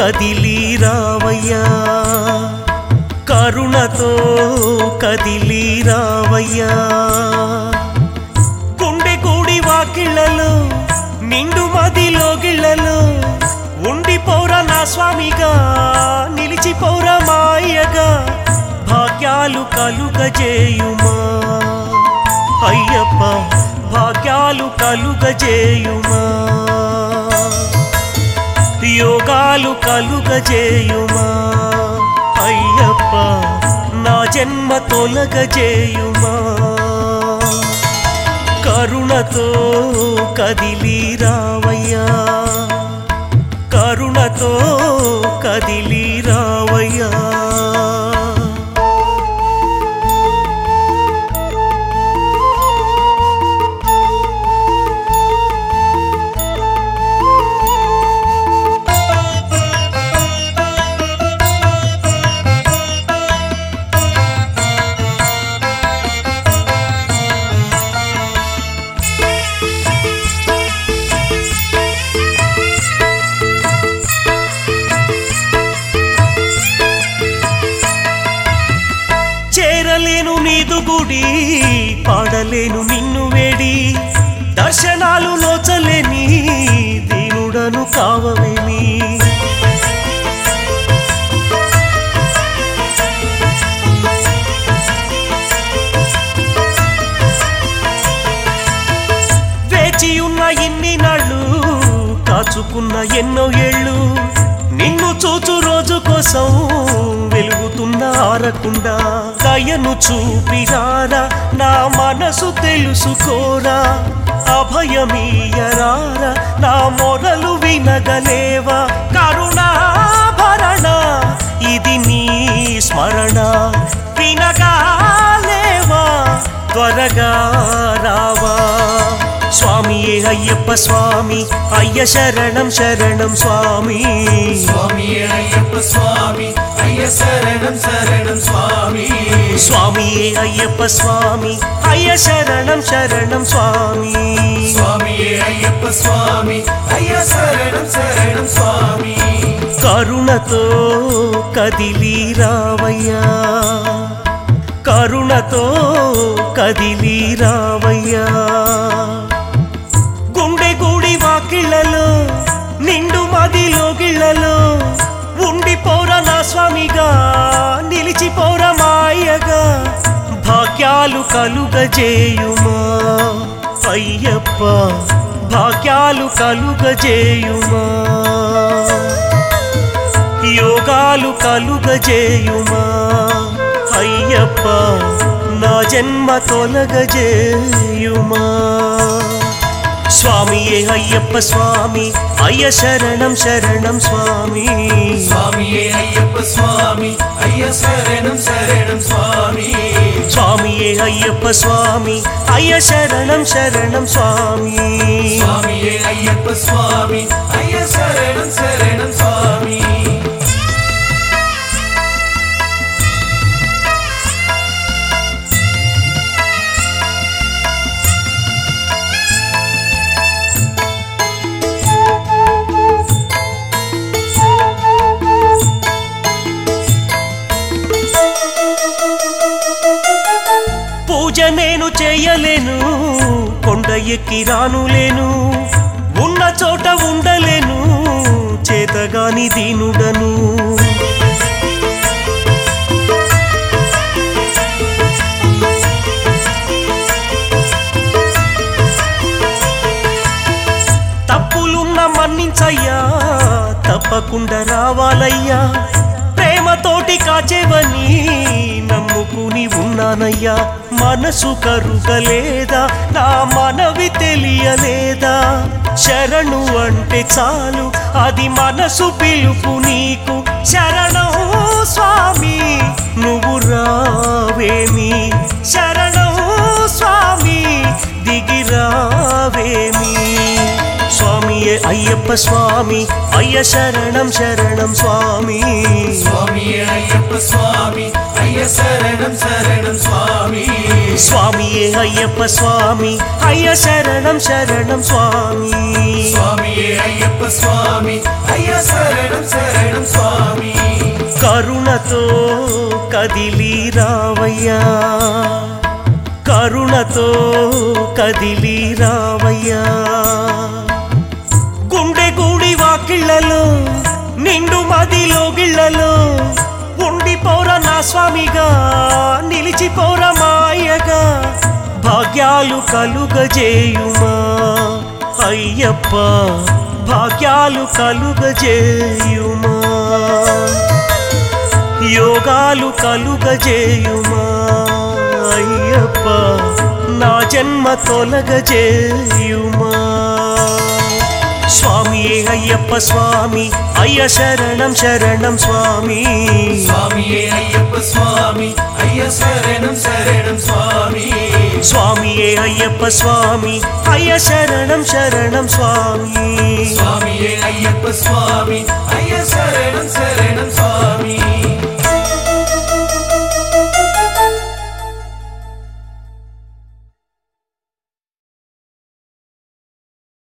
కదిలి రావయ్యా కరుణతో కదిలి రావయ్యా గుండె గూడి వాకిళ్లలో నిండు మదిలో గిళ్లలో ఉండిపోరా నా స్వామిగా నిలిచిపోరా మాయగా భాగ్యాలు కలుగజేయుమా అయ్యప్ప భాగ్యాలు కలుగజేయుమా యోగాలు కలుగజేయుమా అయ్యప్ప నా జన్మ తొలగజేయుమా కరుణతో కదిలి రావయ్యా కరుణతో కదిలి రావయ్యా చేరలేను నీదు గుడి పాడలేను నిన్ను వేడి దర్శనాలు నోచలేని దీనుడను కావవేమి వేచియున్న ఇన్ని నాళ్ళు కాచుకున్న ఎన్నో ఏళ్ళు నిన్ను చూచు రోజు కోసం వెలుగుతున్న ఆరకుండా దయను చూపిరారా నా మనసు తెలుసుకోరా అభయమీయరారా నా మొరలు వినగలేవా కరుణాభరణ ఇది నీ స్మరణ వినగాలేవా త్వరగా రావా స్వామియే అయ్యప్ప స్వామి అయ్య శరణం శరణం స్వామి స్వామియే అయ్యప్ప స్వామి అయ్య శరణం శరణం స్వామి స్వామియే అయ్యప్ప స్వామి అయ్య శరణం శరణం స్వామి స్వామియే అయ్యప్ప స్వామి అయ్య శరణం శరణం స్వామి కరుణతో కదిలి రావయ్యా కరుణతో కదిలి రావయ్యా గుండె గూడి వాకిళ్లలో నిండు మదిలో గిళ్లలో ఉండిపోరా నా స్వామిగా నిలిచిపోరా మాయగా భాగ్యాలు కలుగజేయుమా అయ్యప్ప భాగ్యాలు కలుగజేయుమా యోగాలు కలుగజేయుమా అయ్యప్ప నా జన్మ తొలగజేయుమా స్వామియే అయ్యప్ప స్వామి అయ్య శరణం శరణం స్వామి స్వామియే అయ్యప్ప స్వామి అయ్య శరణం శరణం స్వామి స్వామియే అయ్యప్ప స్వామి అయ్య శరణం శరణం స్వామి స్వామియే అయ్యప్ప స్వామి అయ్య శరణం శరణం స్వామి పూజ నేను చేయలేను కొండ ఎక్కి రానులేను ఉన్న చోట ఉండలేను చేతగాని దీనుడను తప్పులున్న మన్నించయ్యా తప్పకుండా రావాలయ్యా ప్రేమతోటి కాచేవని నమ్ముకుని ఉన్నానయ్యా మనసు కరుగలేదా నా మనవి తెలియలేదా శరణు అంటే చాలు అది మనసు పిలుపు నీకు శరణం స్వామి నువ్వు రావేమి శరణం స్వామి దిగిరావేమి స్వామియే అయ్యప్ప స్వామి అయ్య శరణం శరణం స్వామి స్వామియే అయ్యప్ప స్వామి అయ్య శరణం శరణం స్వామి స్వామియే అయ్యప్ప స్వామి అయ్య శరణం శరణం స్వామి స్వామియే అయ్యప్ప స్వామి అయ్య శరణం శరణం కదిలి రావయ్యా కరుణతో కదిలి రావయ్యా గుండె గూడి వాకిళ్లలో నిండు మదిలో గిళ్లలో ఉండిపోర నా స్వామిగా నిలిచిపోర మాయగా భాగ్యాలు కలుగజేయుమా అయ్యప్ప భాగ్యాలు కలుగజేయుమా యోగాలు కలుగజేయుమా అయ్యప్ప నా జన్మ తొలగజేయుమా స్వామియే అయ్యప్ప స్వామి అయ్య శరణం శరణం స్వామి స్వామియే అయ్యప్ప స్వామి అయ్య శరణం శరణం స్వామి స్వామియే అయ్యప్ప స్వామి అయ్య శరణం శరణం స్వామి స్వామియే అయ్యప్ప స్వామి అయ్య శరణం